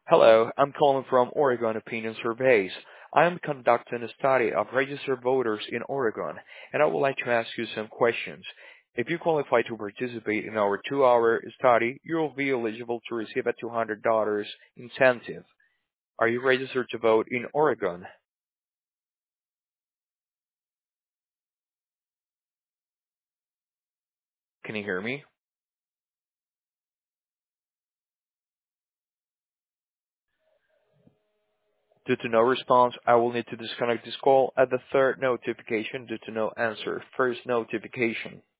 Hello, I'm calling from Oregon Opinion Surveys. I am conducting a study of registered voters in Oregon, and I would like to ask you some questions. If you qualify to participate in our 2-hour study, you will be eligible to receive a $200 incentive. Are you registered to vote in Oregon? Can you hear me? Due to no response, I will need to disconnect this call at the third notification due to no answer. First notification.